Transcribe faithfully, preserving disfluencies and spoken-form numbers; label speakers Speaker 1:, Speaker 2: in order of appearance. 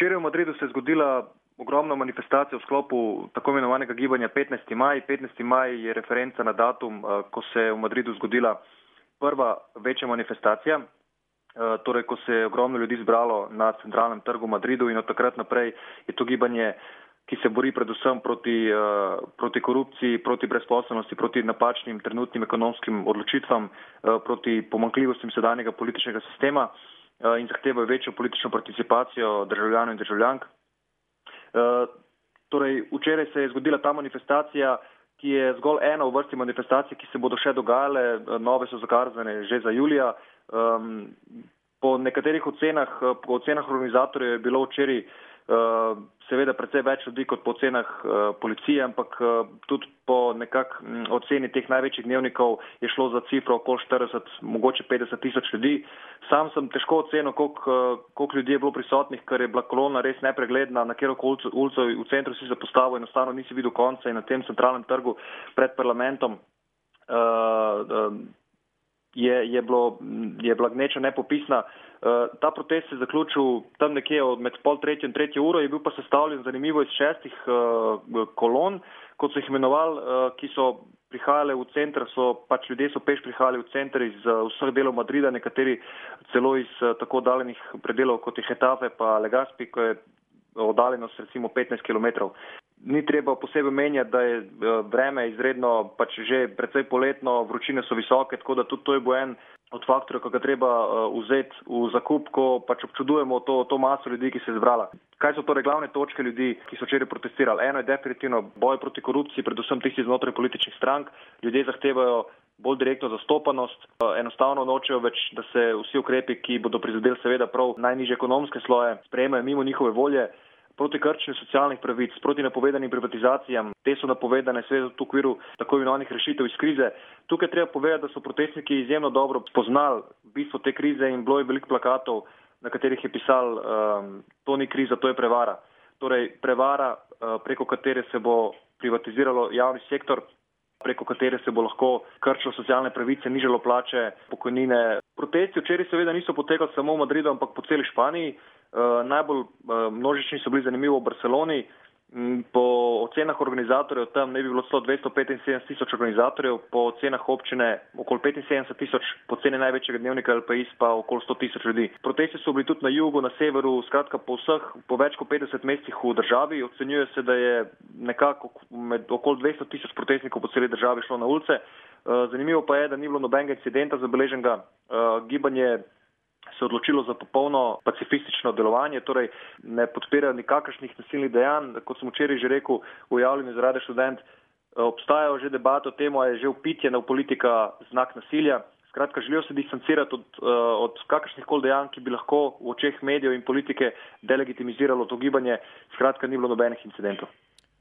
Speaker 1: Včeraj v Madridu se je zgodila ogromna manifestacija v sklopu tako imenovanega gibanja petnajsti maj. petnajsti maj je referenca na datum, ko se je v Madridu zgodila prva večja manifestacija, torej ko se je ogromno ljudi zbralo na centralnem trgu v Madridu in od takrat naprej je to gibanje, ki se bori predvsem proti, proti korupciji, proti brezposelnosti, proti napačnim trenutnim ekonomskim odločitvam, proti pomanjkljivostim sedanjega političnega sistema in zahtevajo večjo politično participacijo državljanov in državljank. Torej, včeraj se je zgodila ta manifestacija, ki je zgolj ena v vrsti manifestacij, ki se bodo še dogajale, nove so zakazane že za julija. Po nekaterih ocenah, po ocenah organizatorjev je bilo včeraj seveda precej več ljudi kot po ocenah policije, ampak tudi po nekak oceni teh največjih dnevnikov je šlo za cifro okoli štirideset, mogoče petdeset tisoč ljudi. Sam sem težko ocenil, koliko, koliko ljudi je bilo prisotnih, ker je bila kolona res nepregledna, na kjer ulico, ulico v centru si se postavil, enostavno nisi videl konca in na tem centralnem trgu pred parlamentom je, je, bilo, je bila gneča nepopisna. Ta protest se je zaključil tam nekje med pol tretjo in tretjo uro, je bil pa sestavljen zanimivo iz šestih kolon, kot so jih imenovali, ki so prihajale v center, so pač ljudje so peš prihajali v center iz vseh delov Madrida, nekateri celo iz tako oddaljenih predelov kot je Getafe pa Legazpi, ko je oddaljenost recimo petnajst kilometrov. Ni treba posebej menjati, da je vreme izredno pač že precej poletno, vročine so visoke, tako da tudi to je bo en od faktorjev, ko ga treba vzeti v zakup, ko pač občudujemo to, to maso ljudi, ki se je zbrala. Kaj so torej glavne točke ljudi, ki so včeraj protestirali? Eno je definitivno boj proti korupciji, predvsem tisti znotraj političnih strank. Ljudje zahtevajo bolj direktno zastopanost, enostavno nočejo več, da se vsi ukrepi, ki bodo prizadeli seveda prav najnižje ekonomske sloje, sprejemajo mimo njihove volje. Proti krčenju socialnih pravic, proti napovedanim privatizacijam, te so napovedane seveda v okviru tako imenovanih rešitev iz krize. Tukaj treba povedati, da so protestniki izjemno dobro spoznali bistvo te krize in bilo je veliko plakatov, na katerih je pisal um, to ni kriza, to je prevara. Torej prevara, uh, preko katere se bo privatiziralo javni sektor, preko katere se bo lahko krčilo socialne pravice, nižalo plače, pokojnine. Protesti včeraj seveda niso potekali samo v Madridu, ampak po celi Španiji. Uh, najbolj uh, množični so bili zanimivo v Barceloni. Mm, po ocenah organizatorjev tam ne bi bilo celo dvesto petinsedemdeset tisoč organizatorjev, po ocenah občine okoli petinsedemdeset tisoč, po ceni največjega dnevnika El País pa okoli sto tisoč ljudi. Protesti so bili tudi na jugu, na severu, skratka po vseh, po več kot petdeset mestih v državi. Ocenjuje se, da je nekako med okoli dvesto tisoč protestnikov po celi državi šlo na ulice. Uh, zanimivo pa je, da ni bilo nobenega incidenta zabeleženega. Uh, gibanje se odločilo za popolno pacifistično delovanje, torej ne podpirajo nikakršnih nasilnih dejanj. Kot sem včeraj že rekel v javljanju za Radio Študent, obstajajo že debate o tem, je že vpitje v politika znak nasilja. Skratka, želijo se distancirati od, od kakršnih koli dejanj, ki bi lahko v očeh medijev in politike delegitimiziralo to gibanje. Skratka, ni bilo nobenih incidentov.